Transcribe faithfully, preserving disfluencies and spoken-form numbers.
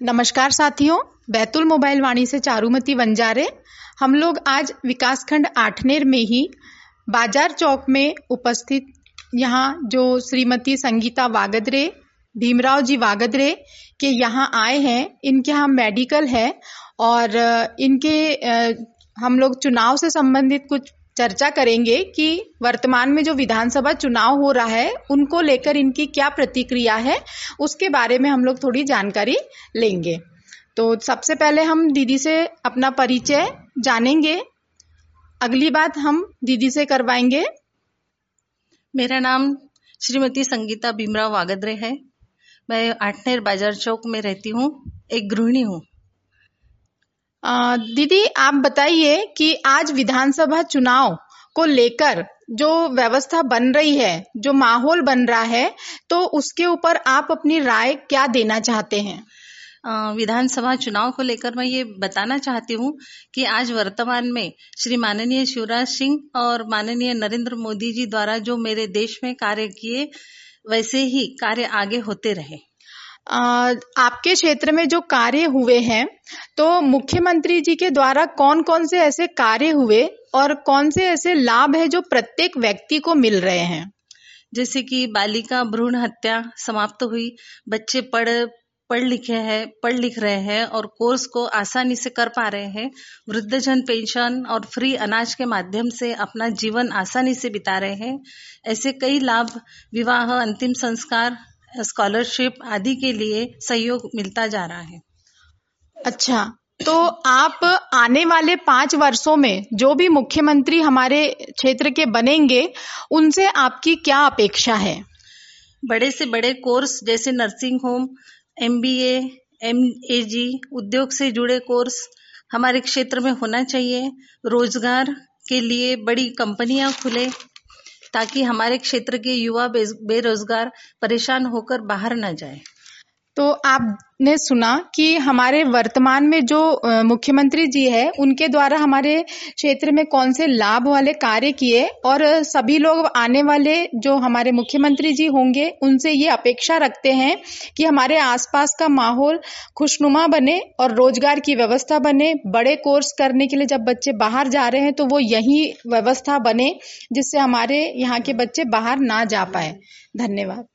नमस्कार साथियों, बैतुल मोबाइल वाणी से चारुमती वंजारे। हम लोग आज विकासखंड आठनेर में ही बाजार चौक में उपस्थित यहाँ जो श्रीमती संगीता वागदरे, भीमराव जी वागदरे के यहाँ आए हैं। इनके यहाँ मेडिकल है और इनके हम लोग चुनाव से संबंधित कुछ चर्चा करेंगे कि वर्तमान में जो विधानसभा चुनाव हो रहा है उनको लेकर इनकी क्या प्रतिक्रिया है, उसके बारे में हम लोग थोड़ी जानकारी लेंगे। तो सबसे पहले हम दीदी से अपना परिचय जानेंगे, अगली बात हम दीदी से करवाएंगे। मेरा नाम श्रीमती संगीता भीमराव वागदरे है। मैं आठनेर बाजार चौक में रहती हूँ, एक गृहिणी हूँ। दीदी आप बताइए कि आज विधानसभा चुनाव को लेकर जो व्यवस्था बन रही है, जो माहौल बन रहा है, तो उसके ऊपर आप अपनी राय क्या देना चाहते हैं? विधानसभा चुनाव को लेकर मैं ये बताना चाहती हूँ कि आज वर्तमान में श्री माननीय शिवराज सिंह और माननीय नरेंद्र मोदी जी द्वारा जो मेरे देश में कार्य किए, वैसे ही कार्य आगे होते रहे। आ, आपके क्षेत्र में जो कार्य हुए हैं, तो मुख्यमंत्री जी के द्वारा कौन कौन से ऐसे कार्य हुए और कौन से ऐसे लाभ है जो प्रत्येक व्यक्ति को मिल रहे हैं? जैसे कि बालिका भ्रूण हत्या समाप्त हुई, बच्चे पढ़ पढ़ लिखे हैं पढ़ लिख रहे हैं और कोर्स को आसानी से कर पा रहे हैं। वृद्धजन पेंशन और फ्री अनाज के माध्यम से अपना जीवन आसानी से बिता रहे हैं। ऐसे कई लाभ, विवाह, अंतिम संस्कार, स्कॉलरशिप आदि के लिए सहयोग मिलता जा रहा है। अच्छा, तो आप आने वाले पांच वर्षों में जो भी मुख्यमंत्री हमारे क्षेत्र के बनेंगे, उनसे आपकी क्या अपेक्षा है? बड़े से बड़े कोर्स जैसे नर्सिंग होम, एमबीए, एमएजी, उद्योग से जुड़े कोर्स हमारे क्षेत्र में होना चाहिए। रोजगार के लिए बड़ी कंपनियां खुले ताकि हमारे क्षेत्र के युवा बेरोजगार परेशान होकर बाहर न जाए। तो आपने सुना कि हमारे वर्तमान में जो मुख्यमंत्री जी है, उनके द्वारा हमारे क्षेत्र में कौन से लाभ वाले कार्य किए, और सभी लोग आने वाले जो हमारे मुख्यमंत्री जी होंगे उनसे ये अपेक्षा रखते हैं कि हमारे आसपास का माहौल खुशनुमा बने और रोजगार की व्यवस्था बने। बड़े कोर्स करने के लिए जब बच्चे बाहर जा रहे हैं तो वो यही व्यवस्था बने जिससे हमारे यहाँ के बच्चे बाहर ना जा पाए। धन्यवाद।